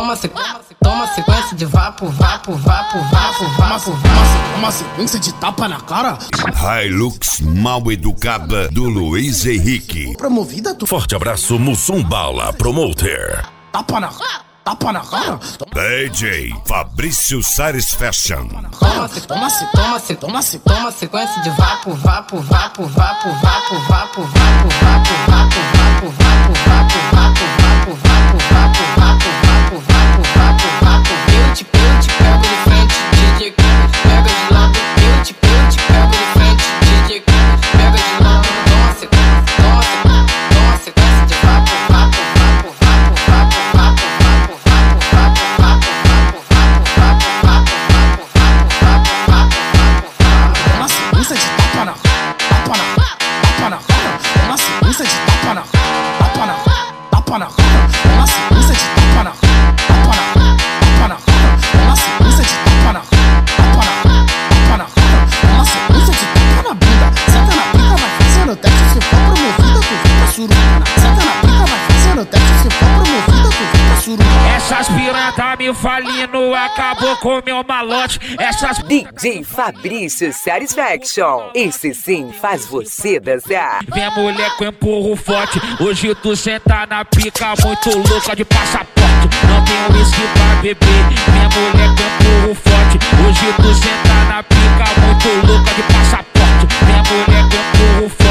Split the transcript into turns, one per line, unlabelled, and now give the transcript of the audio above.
toma sequência de vapo, vapo, vapo, vapo, vapo.
Uma sequência de tapa na cara?
Hilux mal educada do Luiz Henrique.
Promovida tu.
Forte abraço, Mussum Bala Promoter.
Tapa na cara? Tapa na cara?
DJ Fabrício Sares Fashion.
Toma sequência de vapo, vapo, vapo, vapo, vapo, vapo, vapo, vapo, vapo, vapo, vapo, vapo, vapo, vapo, vapo, vapo, vapo, vapo, vapo, vapo. Eu te pego de frente, DJ pega de lado. Eu te pego de frente, DJ pega de lado. Toma sequência de vapo, vapo, vapo, vapo, vapo, vapo, vapo, vapo, vapo, vapo, vapo, vapo,
uma sequência de tapa na cara? Uma sequência de tapa na cara? Uma sequência de tapa na cara? Uma sequência de tapa na cara? Uma sequência de tapa na bunda. Senta na pica, vai fazendo teste. Se for promovida, tu vem pra suruba. Senta na pica, vai fazendo teste. Se for promovida, tu vem pra suruba.
Essas piranha me falindo, acabou com meu malote. Essas
DJ Fabrício Satisfaction. Esse sim faz você dançar.
Vem mulher que eu empurro forte. Hoje tu senta na pica, muito louca de passaporte. Não tenho uísque pra beber. Vem mulher que eu empurro forte. Hoje tu senta na pica, muito louca de passaporte. Vem mulher que eu empurro forte.